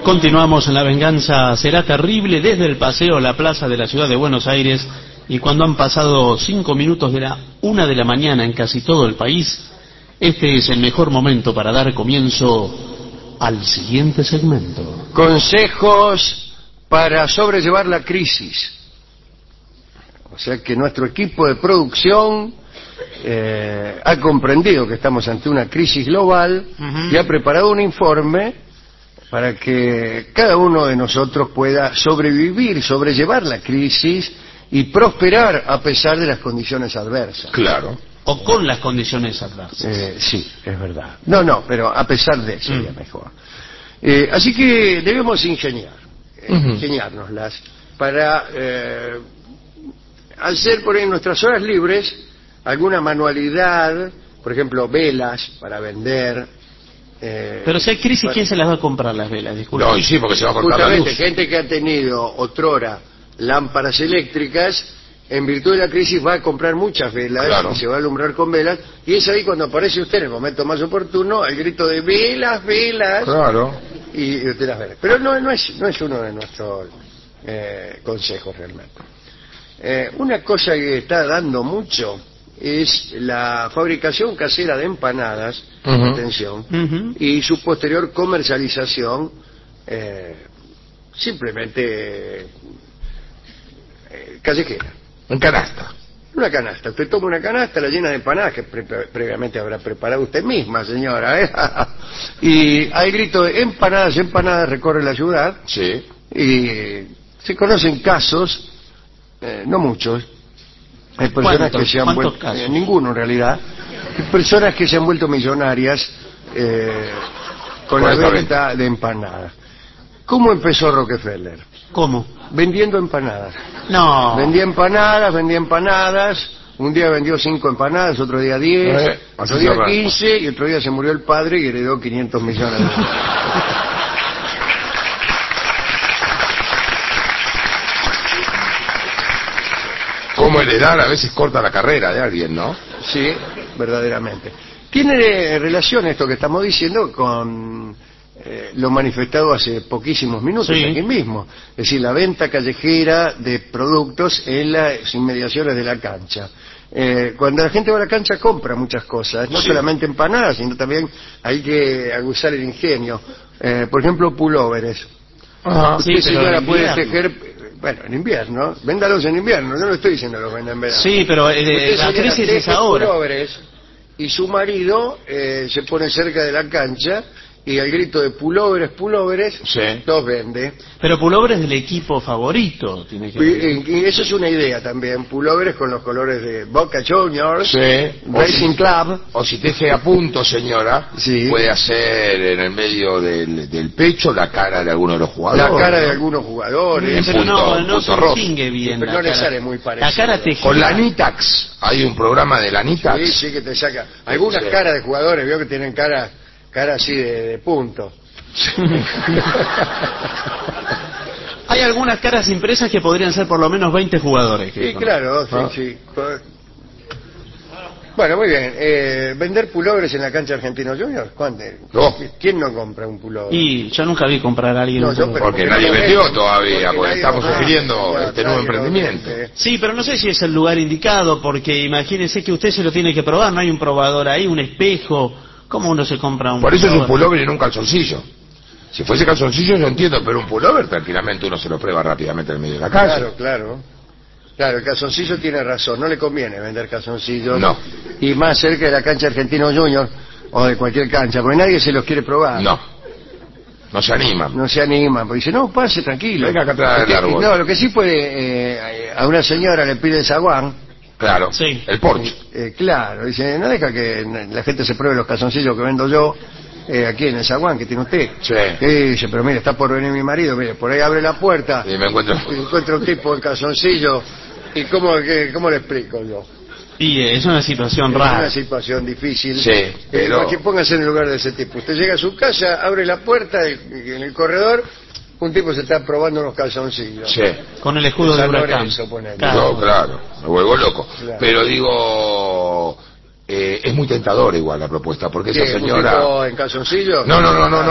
Continuamos en La Venganza Será Terrible desde el Paseo La Plaza de la ciudad de Buenos Aires, y cuando han pasado 5 minutos de la 1 de la mañana en casi todo el país, este es el mejor momento para dar comienzo al siguiente segmento. Consejos para sobrellevar la crisis. O sea que nuestro equipo de producción ha comprendido que estamos ante una crisis global y ha preparado un informe para que cada uno de nosotros pueda sobrevivir, sobrellevar la crisis y prosperar a pesar de las condiciones adversas. Claro. O con las condiciones adversas. Sí, es verdad. No, pero a pesar de eso sería mejor. Así que debemos ingeniárnoslas para hacer por ahí en nuestras horas libres alguna manualidad, por ejemplo, velas para vender. Pero si hay crisis, ¿quién se las va a comprar las velas? Disculpe. No, y sí, porque se va a cortar la luz. Justamente, gente que ha tenido otrora lámparas eléctricas, en virtud de la crisis va a comprar muchas velas, claro, y se va a alumbrar con velas, y es ahí cuando aparece usted en el momento más oportuno, el grito de velas, velas, claro, y usted las ve. Pero no es uno de nuestros consejos realmente. Una cosa que está dando mucho es la fabricación casera de empanadas, atención, y su posterior comercialización simplemente callejera. En canasta. Una canasta. Usted toma una canasta, la llena de empanadas que previamente habrá preparado usted misma, señora. Y al grito de empanadas, empanadas, recorre la ciudad. Sí. Y se conocen casos, no muchos. Hay personas que se han vuelto, ninguno en realidad, hay personas que se han vuelto millonarias con la venta de empanadas. ¿Cómo empezó Rockefeller? ¿Cómo? Vendiendo empanadas. No. Vendía empanadas. Un día vendió 5 empanadas, otro día 10, otro día 15, y otro día se murió el padre y heredó 500 millones de dólares. Cómo heredar a veces corta la carrera de alguien, ¿no? Sí, verdaderamente. Tiene relación esto que estamos diciendo con lo manifestado hace poquísimos minutos, sí, aquí mismo. Es decir, la venta callejera de productos en las inmediaciones de la cancha. Cuando la gente va a la cancha compra muchas cosas, no solamente empanadas, sino también hay que aguzar el ingenio. Por ejemplo, pulóveres. Usted, sí, señora, puede tejer. Bueno, en invierno, véndalos en invierno, yo no estoy diciendo los vendan en verano. Sí, pero la crisis es ahora. Y su marido se pone cerca de la cancha y al grito de pulóveres, sí, los vende. Pero pulóveres del equipo favorito, tiene que y eso es una idea también, pulóveres con los colores de Boca Juniors, sí, Racing Club. O si teje a punto, señora, sí, puede hacer en el medio del pecho la cara de alguno de los jugadores. La cara de algunos jugadores. Pero no se distingue bien. Pero no le sale muy parecido. La cara tejida. Con la Nitax, hay un programa de la Nitax. Sí, que te saca. Algunas caras de jugadores, veo que tienen cara así de punto. Hay algunas caras impresas que podrían ser por lo menos 20 jugadores. Sí, claro, sí. Bueno, muy bien. ¿Vender pulóveres en la cancha Argentinos Juniors? ¿Cuándo? No. ¿Quién no compra un pullover? Y yo nunca vi comprar a alguien un pullover. Porque nadie vendió todavía, porque estamos sugiriendo este nuevo emprendimiento. Sí, pero no sé si es el lugar indicado, porque imagínese que usted se lo tiene que probar, no hay un probador ahí, un espejo. ¿Cómo uno se compra un Por eso pullover? Es un pullover y no un calzoncillo. Si fuese calzoncillo yo entiendo, pero un pullover tranquilamente uno se lo prueba rápidamente en medio de la calle. Claro, el calzoncillo tiene razón, no le conviene vender calzoncillos. No. Y más cerca de la cancha Argentinos Juniors o de cualquier cancha, porque nadie se los quiere probar. No se animan. No se animan, porque dice, no, pase tranquilo. Venga acá atrás del árbol. No, lo que sí puede, a una señora le pide el zaguán. Claro, sí, el Porsche. Claro, dice, no deja que la gente se pruebe los calzoncillos que vendo yo aquí en el zaguán que tiene usted. Sí. Dice, pero mire, está por venir mi marido, mire, por ahí abre la puerta y me encuentro un tipo en calzoncillo. ¿Y cómo le explico yo? Y es una situación rara. Es una situación difícil. Sí, pero... Póngase en el lugar de ese tipo. Usted llega a su casa, abre la puerta y en el corredor un tipo se está probando unos calzoncillos. Sí. Con el escudo de Huracán. Claro, me vuelvo loco. Claro. Pero digo, es muy tentadora igual la propuesta, porque esa señora... ¿En calzoncillos? No.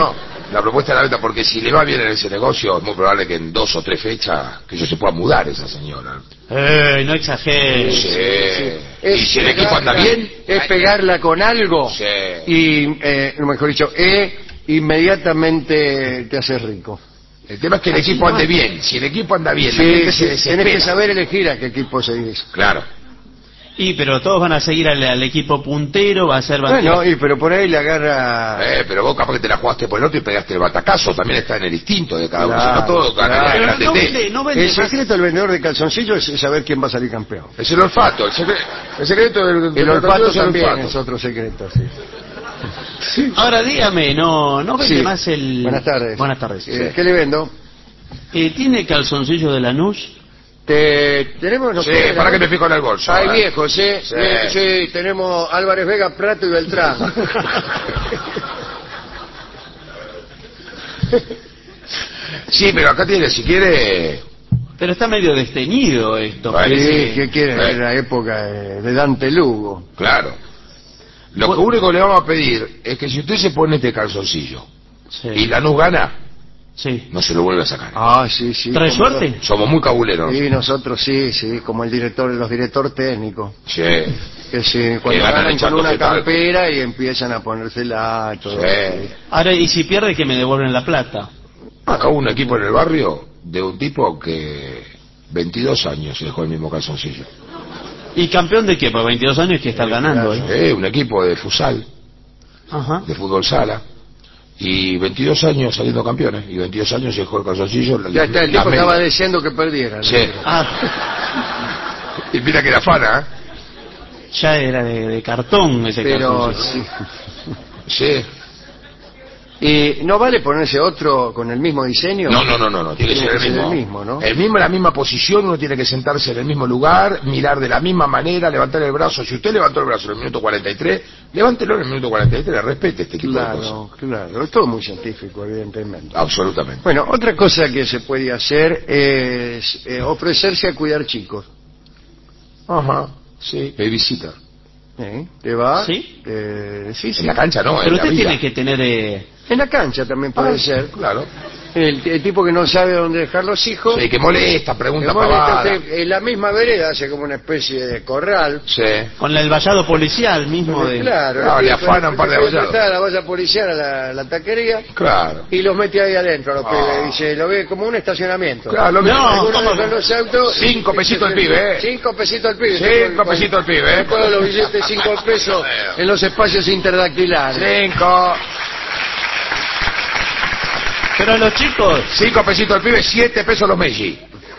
La propuesta de la venta, porque si le va bien en ese negocio, es muy probable que en 2 o 3 fechas que yo se pueda mudar esa señora. No exageres. Sí. Y si el equipo anda bien, es pegarla con algo sí. y, mejor dicho, inmediatamente te haces rico. El tema es que el equipo ande bien. Si el equipo anda bien, la Sí, gente se desespera. tienes que saber elegir a qué equipo seguís. Claro. Pero todos van a seguir al equipo puntero, va a ser... Bueno, pero por ahí le agarra... Pero vos capaz que te la jugaste por el otro y pegaste el batacazo, también está en el instinto de cada uno. Claro, Si no todo, claro. Pero la no TT. vende, no vende El más. secreto del vendedor de calzoncillos es saber quién va a salir campeón. Es el olfato, el secreto del El olfato es el también olfato. es otro secreto, sí. Ahora dígame, no vende Sí. más el... Buenas tardes. Buenas tardes. ¿Qué le vendo? ¿Tiene calzoncillo de Lanús? Tenemos Sí, para que me fijo en el bolso. Hay viejos, ¿eh? Sí. Sí, tenemos Álvarez Vega, Prato y Beltrán. Sí, pero acá tiene, si quiere... Pero está medio desteñido esto. Vale. Sí, ¿qué quieren? En la época de Dante Lugo. Claro. Lo que único que le vamos a pedir es que si usted se pone este calzoncillo Sí. y Lanús gana, Sí. no se lo vuelve a sacar. Sí. ¿Trae como suerte? Somos muy cabuleros. Sí, nosotros sí, como los director técnicos. Sí. Que sí, cuando ganan ganan con echándose una talco. campera y empiezan a ponérsela y todo. Sí. Ahora, y si pierde, que me devuelven la plata. Acá hubo un equipo en el barrio de un tipo que 22 años se dejó el mismo calzoncillo. ¿Y campeón de qué? Por 22 años que está ganando, ¿eh? Un equipo de futsal, Ajá. de fútbol sala. Y 22 años saliendo campeones. Y 22 años se dejó el calzoncillo. Ya está, el tipo estaba deseando que perdieran. Sí. Y mira que era fana, Ya era de cartón ese Pero calzoncillo. Sí. ¿No vale ponerse otro con el mismo diseño? No, tiene que ser el mismo. ¿no? El mismo, en la misma posición, uno tiene que sentarse en el mismo lugar, mirar de la misma manera, levantar el brazo. Si usted levantó el brazo en el minuto 43, levántelo en el minuto 43, respete este tipo de cosas. Claro, es todo muy científico, evidentemente. Absolutamente. Bueno, otra cosa que se puede hacer es ofrecerse a cuidar chicos. Ajá, sí. Babysitter. ¿Te va? ¿Sí? Sí. En la cancha no, Pero en la usted vida. tiene que tener... En la cancha también puede ser. Claro. El tipo que no sabe dónde dejar los hijos. Sí, que molesta, pregunta que molesta, pavada. en la misma vereda hace como una especie de corral. Sí. Con el vallado policial mismo de... Claro, le afana un par de vallados. Está la valla policial a la taquería Claro. y los mete ahí adentro. Los pibes, dice, lo ve como un estacionamiento. Claro, lo mismo. No, Algunos dejan los autos. 5 pesitos el pibe, 5 pesitos el pibe. 5 pesitos el pibe, Todos los billetes 5 pesos en los espacios interdactilares. 5. Pero los chicos... 5 pesitos el pibe, 7 pesos los Messi.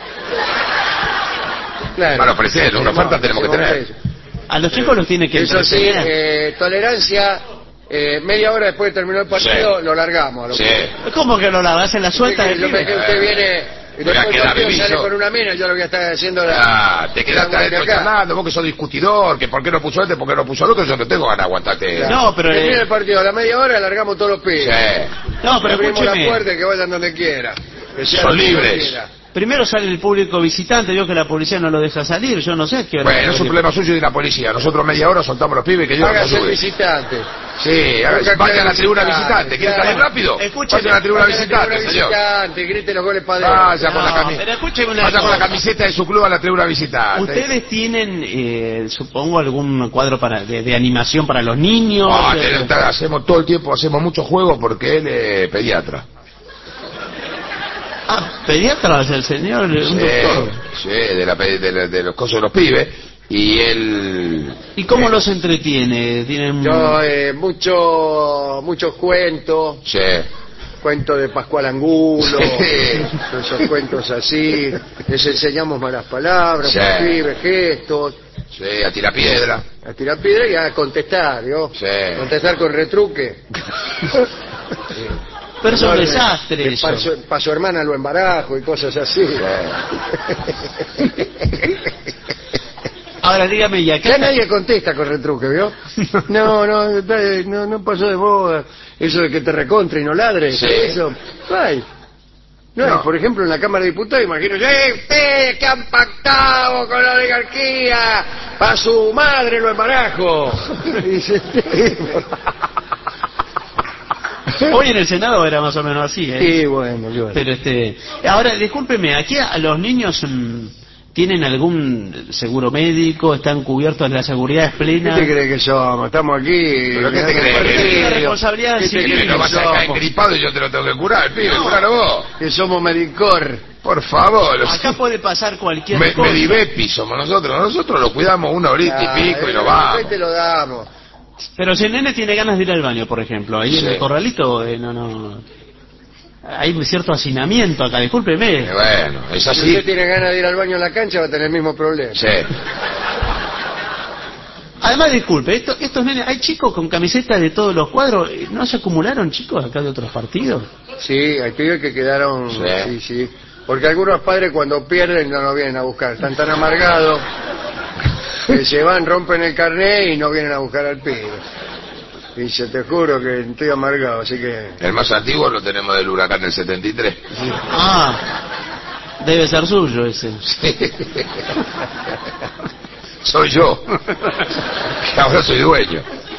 Claro. Para ofrecer, una oferta tenemos que tener. A los chicos los tiene que Eso sí, entretener. tolerancia, media hora después de terminar el partido, lo largamos. Sí. ¿Cómo que lo largas en la suelta del Yo me pibe? usted viene y Voy a después del quedar partido bebizo. sale con una mina, yo lo voy a estar haciendo Te quedaste adentro charlando, vos que sos discutidor, que por qué no puso este, por qué no puso el otro, yo no tengo ganas de aguantarte. No, pero... Termina el partido a la media hora, largamos todos los pibes. Sí. No, pero Abrimos la escúcheme. puerta y que vayan donde quiera. Que sea Son donde libres. quiera. Primero sale el público visitante, vio que la policía no lo deja salir, yo no sé a qué hora... Bueno, es un problema suyo y de la policía. Nosotros media hora soltamos los pibes que yo Hágase el ayude. visitante. Sí, vaya a la tribuna visitante. ¿Quiere Claro. salir rápido? Escúcheme. Vaya a la tribuna Vaya a la visitante, tribuna señor. visitante, grite los goles para adentro. Vaya con la No, camiseta. pero escúcheme una Vaya con la cosa. camiseta de su club a la tribuna visitante. ¿Ustedes tienen, supongo, algún cuadro de animación para los niños? Hacemos todo el tiempo, hacemos muchos juegos porque él es pediatra. Pediatra es el señor, un doctor. Sí, de los cosas de los pibes. Y él... ¿Y cómo los entretiene? ¿Tienen... Yo, muchos cuentos. Sí. Cuentos de Pascual Angulo, Sí. todos esos cuentos así. Les enseñamos malas palabras, Sí. escribir gestos, Sí, a tirar piedra. a tirar piedra y a contestar, ¿no? Sí. Contestar con retruque. Pero es un No, desastre eso. Para su hermana lo embarajo y cosas así. Ahora dígame, ¿y acá? Ya nadie contesta con retruque, ¿vio? No pasó de moda. Eso de que te recontre y no ladres. Sí. Eso. Ay. No, No. por ejemplo, en la Cámara de Diputados, imagino, ustedes que han pactado con la oligarquía! ¡Para su madre lo embarajo! Dice, Hoy en el Senado era más o menos así, ¿eh? Sí, bueno, yo. Pero ahora, discúlpeme, aquí a los niños tienen algún seguro médico, están cubiertos de la seguridad ¿Qué plena. te crees que somos? Estamos aquí. ¿Pero qué te crees? Es una responsabilidad ¿Qué te civil. crees Que no vas a caer gripado y yo te lo tengo que curar, pibe, curalo vos. Que somos Medicor. Por favor. Acá puede pasar cualquier cosa. Medibepi somos nosotros lo cuidamos una horita y pico y nos vamos. Te lo damos. Pero si el nene tiene ganas de ir al baño, por ejemplo, ahí en Sí. el corralito, no. Hay cierto hacinamiento acá, discúlpeme. Bueno, es Si así. usted tiene ganas de ir al baño en la cancha, va a tener el mismo problema. Sí. Además, disculpe, estos nenes, hay chicos con camisetas de todos los cuadros, ¿no se acumularon chicos acá de otros partidos? Sí, hay pibes que quedaron. Sí. Sí. Porque algunos padres cuando pierden no nos vienen a buscar. Están tan amargados que se van, rompen el carnet y no vienen a buscar al pibe. Y se te juro que estoy amargado, así que... El más antiguo lo tenemos del huracán del 73. Ah, debe ser suyo ese. Sí. Soy yo. Que ahora soy dueño.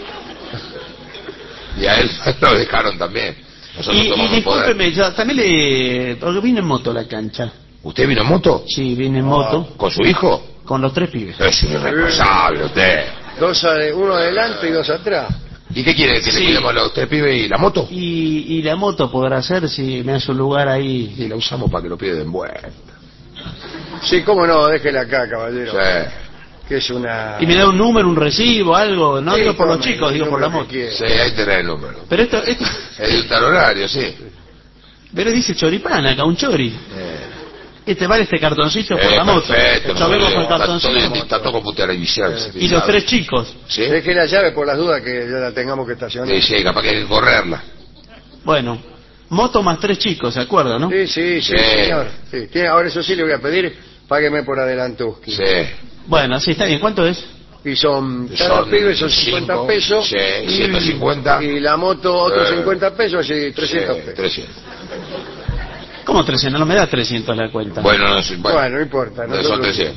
Y a él lo dejaron también. Nosotros Y tomamos poder. discúlpeme, yo también porque vine en moto a la cancha. ¿Usted vino en moto? Sí, vine en moto ¿Con su hijo? con los 3 pibes. Es un irresponsable usted. Uno adelante y dos atrás. ¿Y qué quiere? ¿Que Sí. le cuidemos a usted, pibe, y la moto? Y la moto podrá ser si me hace un lugar ahí. Y la usamos para que lo piden vuelta. Sí, cómo no, déjela acá, caballero. Sí. Que es una... Y me da un número, un recibo, algo. No Sí, digo por los tome, chicos, digo el por la número que moto. quiera. Sí, ahí tenés el número. Pero esto Es de un tal horario, sí. pero dice choripán acá, un chori. Vale este cartoncito por la moto. Perfecto. Yo vengo con el Está cartoncito. está todo computarizado. Y los 3 chicos. ¿Sí? Deje la llave por las dudas que ya la tengamos que estacionar. Sí, sí, capaz que hay que correrla. Bueno, moto más 3 chicos, ¿se acuerda, no? Sí, Sí. señor. Sí. Ahora eso sí le voy a pedir, págueme por adelantuski. Sí. Bueno, sí, está bien. ¿Cuánto es? Y cada pibe son 50 cinco, pesos. Sí, 150. Y la moto otros 50 pesos, así 300 Sí, pesos. 300. ¿Cómo 300? No me da 300 la cuenta. Bueno, no sé. Bueno, no importa. Son nosotros- 300.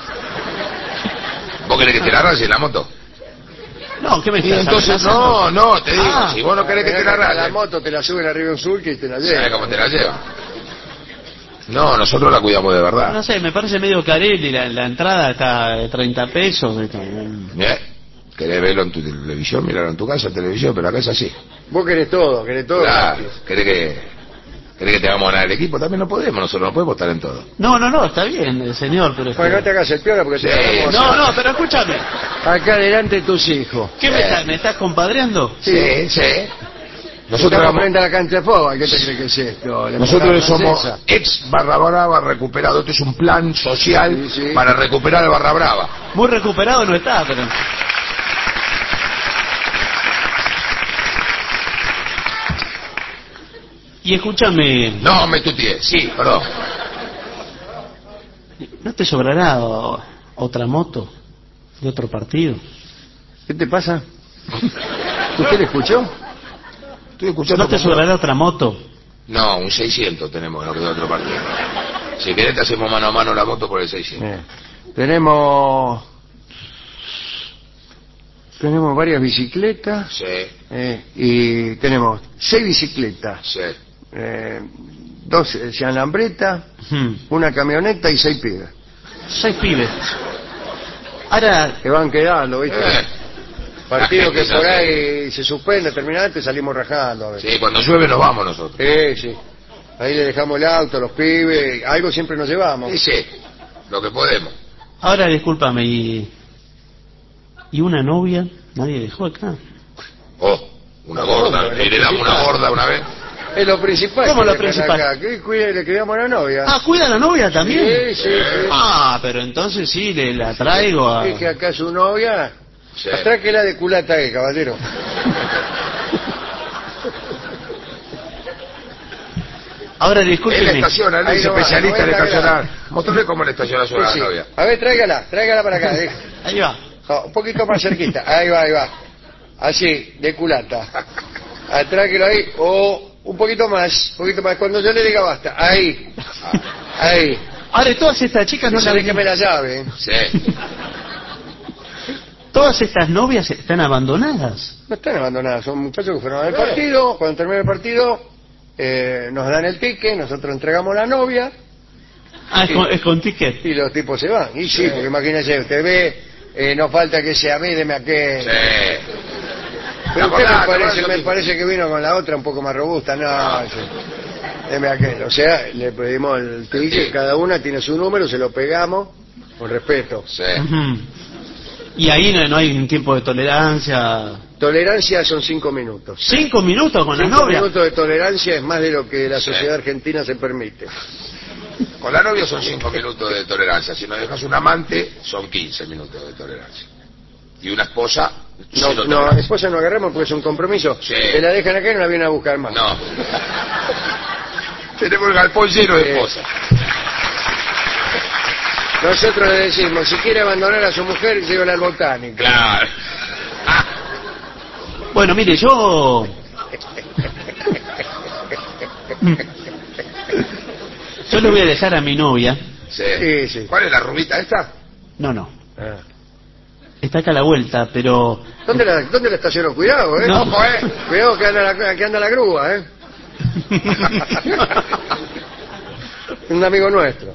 ¿Vos querés que te la rayes la moto? No, ¿qué me Y estás entonces, amenazando? no, te digo, Ah. si vos no querés que te la La rayes, moto te la suben arriba de un sulky y te la ¿sabés llevan. cómo te la lleva? No, nosotros la cuidamos de verdad. No sé, me parece medio carelli, la entrada está de 30 pesos. ¿Querés verlo en tu televisión? Mirarlo en tu casa, en televisión, pero acá es así. Vos querés todo. Claro. gratis. ¿Querés que te hagamos ganar el equipo? También no podemos, nosotros no podemos estar en todo. No, está bien, señor, pero... Bueno, no te hagas el piola porque Sí. te vamos No, pero escúchame. acá delante tus hijos. ¿Qué me estás compadreando? Sí. Nosotros Estamos vamos- frente a la cancha de fútbol. ¿Qué te crees que es esto? La Nosotros embajada somos francesa. ex Barra Brava recuperado. Este es un plan social Sí, sí. para recuperar el Barra Brava. Muy recuperado no está, pero... Y escúchame, No me tutié, sí, perdón. ¿no te sobrará otra moto de otro partido? ¿Qué te pasa? ¿Usted le escuchó? Estoy escuchando. ¿No te como- sobrará otra moto? No, un 600 tenemos en de otro partido. Si querés te hacemos mano a mano la moto por el 600. Tenemos varias bicicletas Sí, y tenemos 6 bicicletas, sí. 2 alambretas, una camioneta y 6 pibes 6 pibes. Ahora, que van quedando, ¿viste? Partido que la gente por ya ahí se suspende, termina antes, salimos rajando a veces. Sí, cuando llueve nos vamos nosotros. Sí. Ahí le dejamos el auto, los pibes, algo siempre nos llevamos. Sí, sí, lo que podemos. ahora discúlpame, ¿y una novia? ¿Nadie dejó acá? Oh, una gorda. Bueno, Y le damos una gorda una vez. Es lo principal. ¿Cómo que lo dejan principal? acá. Que le cuidamos a la novia. Ah, ¿cuida a la novia también? Sí. Ah, pero entonces sí, la traigo a... Es que acá su novia, Sí. atráquela de culata ahí, caballero. Ahora Él discúlpeme. estaciona, él Ahí es no va, especialista en no va a estacionar. Mostrarle cómo le estaciona su Sí. novia. A ver, tráigala para acá. Ahí va. No, un poquito más cerquita. Ahí va. Así, de culata. Atráquelo ahí, o un poquito más. Cuando yo le diga basta. Ahí. Ahí. Ahora, todas estas chicas no No la sabe que me la llave. Sí. Todas estas novias están abandonadas. No están abandonadas, son muchachos que fueron al partido. Cuando termina el partido, nos dan el ticket, nosotros entregamos la novia. Ah, es con ticket. Y los tipos se van. Y sí, porque imagínese, usted ve, no falta que sea a mí, deme aquel. Sí. Pero usted me parece que vino con la otra un poco más robusta. No, sí. Deme aquel. O sea, le pedimos el ticket, cada una tiene su número, se lo pegamos con respeto. Sí. Y ahí no hay un tiempo de tolerancia. Tolerancia son 5 minutos. 5 minutos con la novia. 5 minutos de tolerancia es más de lo que la sociedad argentina se permite. Con la novia son 5 minutos de tolerancia. Si no dejas un amante, son 15 minutos de tolerancia. Y una esposa... No, esposa no agarramos porque es un compromiso. Sí. Se la dejan acá y no la vienen a buscar más. No. Tenemos el galpón lleno de esposas. Nosotros le decimos, si quiere abandonar a su mujer, llévala al botánico. Claro. Bueno, mire, yo le voy a dejar a mi novia. Sí. Sí. ¿Cuál es la rubita esta? No. Ah. Está acá a la vuelta, pero... ¿Dónde la estacionó? Cuidado, No. Ojo, Cuidado que anda la grúa, Un amigo nuestro.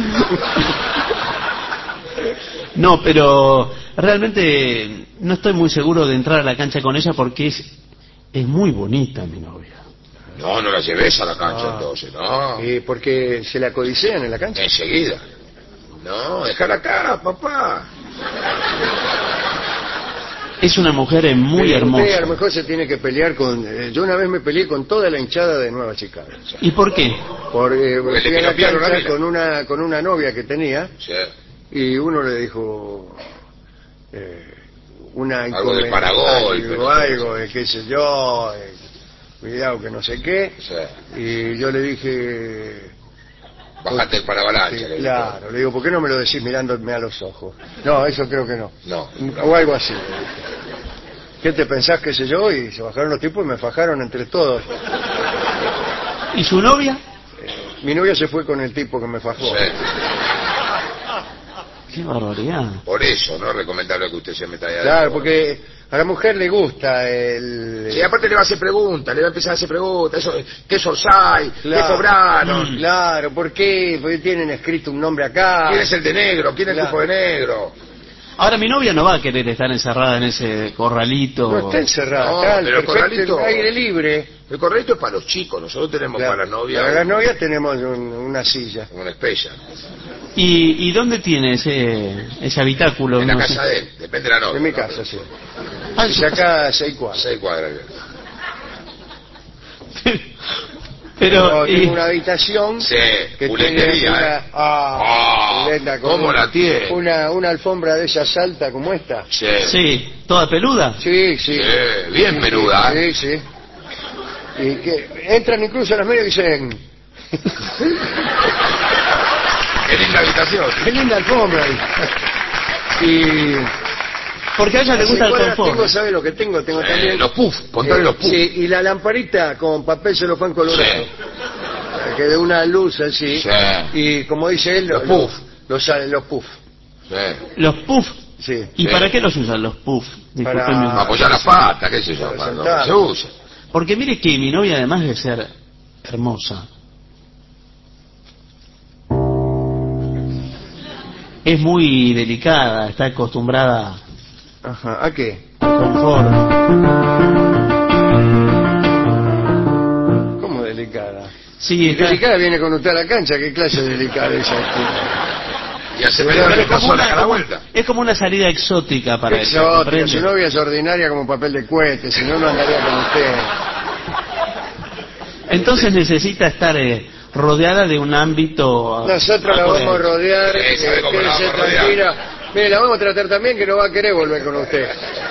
No, pero realmente no estoy muy seguro de entrar a la cancha con ella porque es muy bonita mi novia. No, no la lleves a la cancha entonces, no. Porque se la codicean en la cancha. Enseguida. No, déjala acá, papá. Es una mujer muy Pero hermosa. usted a lo mejor se tiene que pelear con... yo una vez me peleé con toda la hinchada de Nueva Chicago. ¿Y por qué? Porque le fui a la copiaron la cancha mina. con una novia que tenía Sí. y uno le dijo una Algo de paragolpe, algo de qué sé yo, cuidado que no sé qué. Sí. Y yo le dije... Bajate el parabalancha. Sí, claro, le digo, ¿por qué no me lo decís mirándome a los ojos? No, eso creo que no. No. O algo así. ¿Qué te pensás, qué sé yo? Y se bajaron los tipos y me fajaron entre todos. ¿Y su novia? Mi novia se fue con el tipo que me fajó. Sí. Qué barbaridad. Por eso, no es recomendable que usted se meta ahí. Claro, porque a la mujer le gusta el... Sí, aparte le va a hacer preguntas, le va a empezar a hacer preguntas. Eso, ¿qué sorsay? ¿Qué cobraron? Claro, ¿por qué? Porque tienen escrito un nombre acá. ¿Quién es el de negro? ¿Quién es el tipo de negro? Ahora mi novia no va a querer estar encerrada en ese corralito. No está encerrada, No, acá, pero el corralito- aire libre. El correcto es para los chicos, nosotros tenemos Claro. para la novia Para la novia tenemos una silla. una espella. ¿Y dónde tiene ese habitáculo? En la No casa sé. de él, depende de la novia. En mi ¿no? casa, sí. Ah, en Y su casa. acá a 6 cuadras. 6 cuadras. Pero Tengo una habitación Sí, que pulentería, tiene una, pulenta, con ¿cómo la tiene? una alfombra de esas alta como esta. Sí. sí, toda peluda. Sí, sí. Bien peluda. Sí, sí. Y que entran incluso a las medias y dicen, Qué linda habitación. qué linda alfombra. Y Porque a ella le gusta el tengo, confort. ¿sabe lo que tengo? Tengo también Los puff, contale los puff. sí, y la lamparita con papel celofán colorado. Sí. Que de una luz así. Sí. Y como dice él, Los puff. Los puff. Sí. Los puff. Sí. ¿Y Sí. para qué los usan los puff? Para- Discúlpeme. Para apoyar las patas, qué sé yo. Para No, sentar. se usa. Porque mire que mi novia, además de ser hermosa, es muy delicada, está acostumbrada Ajá. ¿A qué? al confort. ¿Cómo delicada? Sí, está... Delicada viene con usted a la cancha. ¿Qué clase de delicadeza Y hace Pero media hora es que pasó la como, vuelta. es como una salida exótica para ella. Exótica, ¿comprende? su novia es ordinaria como papel de cohete, si no, no andaría con usted. Entonces necesita estar rodeada de un ámbito... Nosotros la vamos a rodear, Sí, sabe cómo la quédese vamos a rodear. tranquila. Mire, la vamos a tratar también que no va a querer volver con usted.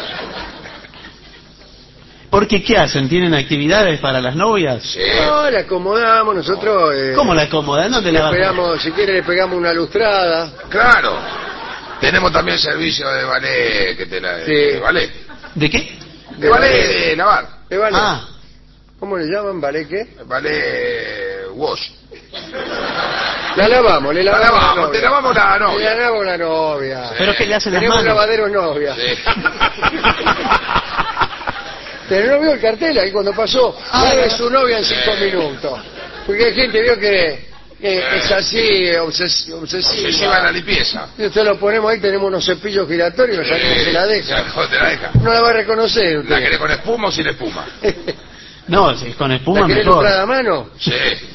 Porque ¿qué hacen? ¿Tienen actividades para las novias? Sí. No, la acomodamos, nosotros... ¿Cómo la acomodan? ¿Dónde le la va a pegamos, si quiere le pegamos una lustrada. Claro. Tenemos también servicio de ballet, que te la, Sí. de ballet. ¿De qué? De ballet, de lavar. ¿De ballet? Ah, ¿Cómo le llaman? ¿Ballet qué? Ballet wash. La lavamos, le lavamos la novia. Te lavamos la novia. Le lavamos la novia. ¿Pero qué le hacen las Tenemos manos? lavadero novia. Sí. Pero no vio el cartel ahí cuando pasó. Lave su novia en 5 minutos. Porque hay gente vio que es así, obsesiva. Obsesiva en la limpieza. Y usted lo ponemos ahí, tenemos unos cepillos giratorios, no sabemos se la deja. Te la deja. No la va a reconocer usted. ¿La querés con espuma o sin espuma? No, si es con espuma ¿La querés mejor. lucrada a mano? Sí.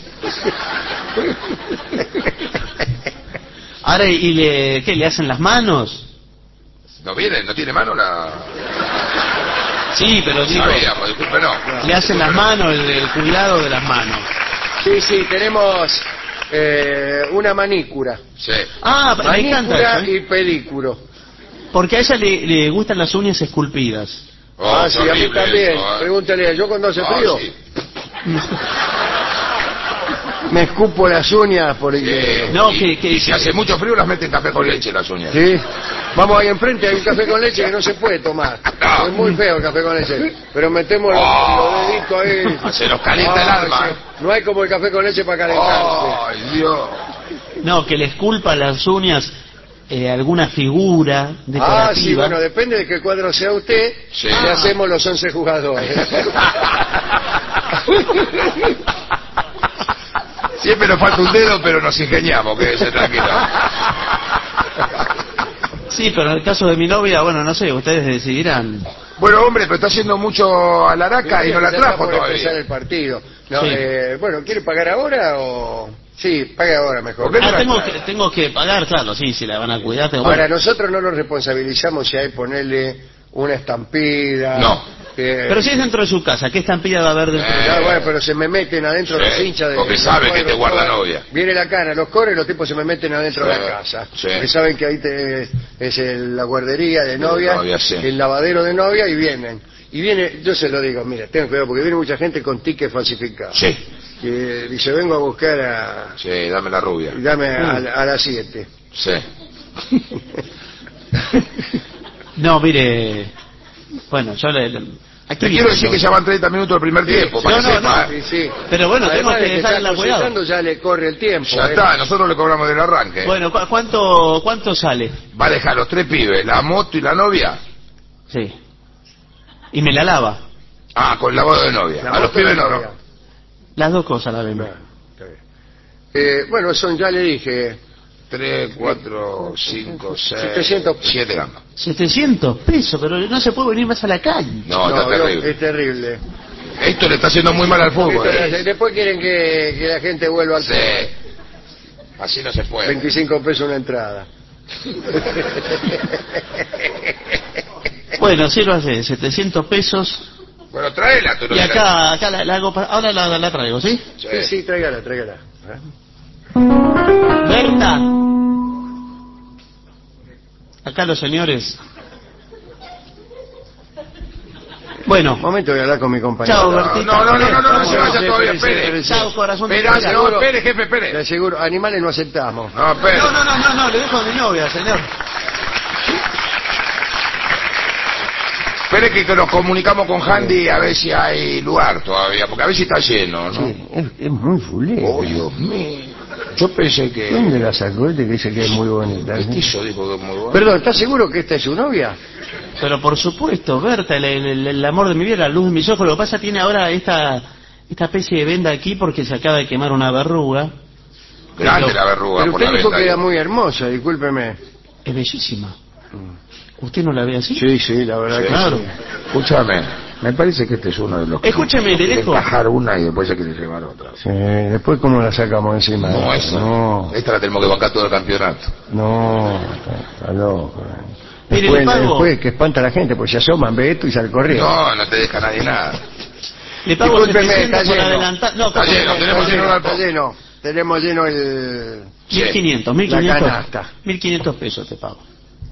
Ahora, ¿qué le hacen las manos? ¿No viene? ¿No tiene mano la...? Sí, pero digo, Sabíamos, disculpe, no. le hacen las manos, el cuidado de las manos. Sí, tenemos una manícura. Sí. Ah, me encanta Manícura eso, ¿eh? y pedícuro. Porque a ella le gustan las uñas esculpidas. Oh, Sí, a mí horrible también. eso, ¿eh? Pregúntale, yo cuando hace Ah, frío sí. me escupo las uñas porque... No, y que si hace mucho frío las meten café con leche las uñas. Sí. Vamos ahí enfrente, hay un café con leche que no se puede tomar. No. Es muy feo el café con leche. Pero metemos los deditos ahí. Se nos calienta el alma. sí. No hay como el café con leche para calentarse. Ay, Dios. no, que le esculpa las uñas alguna figura decorativa. Ah, sí, bueno, depende de qué cuadro sea usted, Sí. le hacemos los 11 jugadores. Siempre nos falta un dedo, pero nos ingeniamos, quédese tranquilo. Sí, pero en el caso de mi novia, bueno, no sé, ustedes decidirán. Bueno, hombre, pero está haciendo mucho a la araca y no la Ya está trajo por empezar todavía. el partido. No, Sí. Bueno, ¿quiere pagar ahora o...? Sí, pague ahora mejor. ¿Por qué no Ah, la tengo que pagar, claro, sí, la van a cuidar. Ahora, nosotros no nos responsabilizamos si hay ponerle una estampida. No. Pero si es dentro de su casa, ¿qué estampida va a haber dentro de Ah, bueno, pero se me meten adentro Sí, los hinchas de... porque los sabe que cuadros, te guarda novia. Viene la cana, los corre, los tipos se me meten adentro de Sí, la casa. sí. Porque saben que ahí es la guardería de novia, novia, sí. el lavadero de novia y vienen. Y viene, yo se lo digo, mira, tengan cuidado porque viene mucha gente con tickets falsificados. Sí, Que dice, vengo a buscar a... sí, dame la rubia. Dame a las 7. Sí. No, mire, bueno, yo aquí Te quiero decir que ya van 30 minutos del primer tiempo. para que sepa, Sí, sí. Pero bueno, Además tengo que de dejarla está cuidado. cosechando, ya le corre el tiempo. Ya está, nosotros le cobramos del arranque. Bueno, ¿cuánto sale? Va a dejar los 3 pibes, la moto y la novia. Sí. Y me la lava. Ah, con lavado de novia. La A los moto pibes y la no, novia. no. Las dos cosas la vemos. Bueno, está bien. Bueno, son, ya le dije, 3, 4, 5, 6, 700. 7 gambas. 700 pesos, pero no se puede venir más a la calle. No, está terrible. es terrible. Esto le está haciendo muy mal al fútbol. Después quieren que la gente vuelva al Sí. Así no se puede. 25 pesos una entrada. Bueno, sí lo hace, 700 pesos. Bueno, tráela tú. Y acá la hago, ahora la traigo, ¿sí? Sí, tráigala. Berta. Acá los señores. Bueno, Un momento, voy a hablar con mi compañero. chao, Bertita. No se vaya todavía, espere. Chao, corazón de Espera, piedra. no, espere, jefe, Le espere. aseguro, animales no aceptamos. No, espere. No, le dejo a mi novia, señor. Espere que nos comunicamos con Handy a ver si hay lugar todavía, porque a ver si está lleno, ¿no? Sí, es muy fulero. Oh, Dios mío. Yo pensé que... ¿Dónde la sacó este que dice que es muy bonita? ¿Qué hizo? Dijo que es muy bueno. Perdón, ¿estás seguro que esta es su novia? Pero por supuesto, Berta, el amor de mi vida, la luz de mis ojos. Lo que pasa tiene ahora esta especie de venda aquí porque se acaba de quemar una verruga. Grande la verruga Pero por usted la dijo venta que era ahí. muy hermosa, discúlpeme. Es bellísima. ¿Usted no la ve así? Sí, la verdad Sí, que claro. sí. Escúchame, me parece que este es uno de los que... Escúcheme, le quiere dejo. encajar una y después se quiere llevar otra. Sí, después cómo la sacamos encima. No, esa. No, Esta la tenemos que bancar todo el campeonato. está loco. Mire, le pago. Después que espanta a la gente, pues se asoman, ve esto y sale corriendo. No, no te deja nadie nada. Le pago Discúlpeme, 700 está por lleno. adelantar. No, Está lleno, tenemos lleno el Está galpón. lleno. Tenemos lleno el... 1500, La 1500. canasta. 1500 pesos te pago.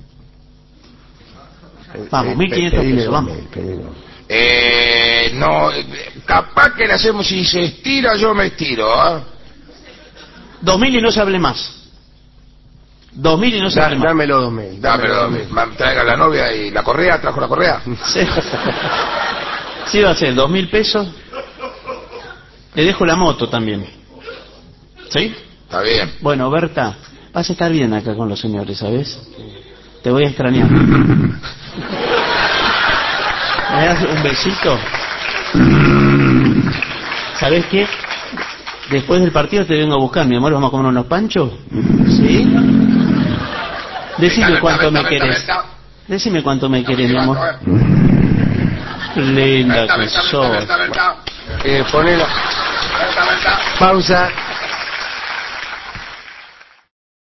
Vamos, 1500 pedile pesos, vamos. 2000, pedile 2000. No, capaz que le hacemos, si se estira, yo me estiro, ¿ah? 2000 y no se hable más. 2000 y no se hable más. Dámelo 2000. Dámelo, traiga la novia y la correa, trajo la correa. Sí. Sí va a ser 2000 pesos. Le dejo la moto también. ¿Sí? Está bien. Bueno, Berta, vas a estar bien acá con los señores, ¿sabes? Te voy a extrañar. ¿Me das un besito? ¿Sabés qué? Después del partido te vengo a buscar, mi amor, ¿vamos a comer unos panchos? ¿Sí? Decime cuánto me querés. Decime cuánto me querés, mi amor. Linda que sos. Ponela. Pausa.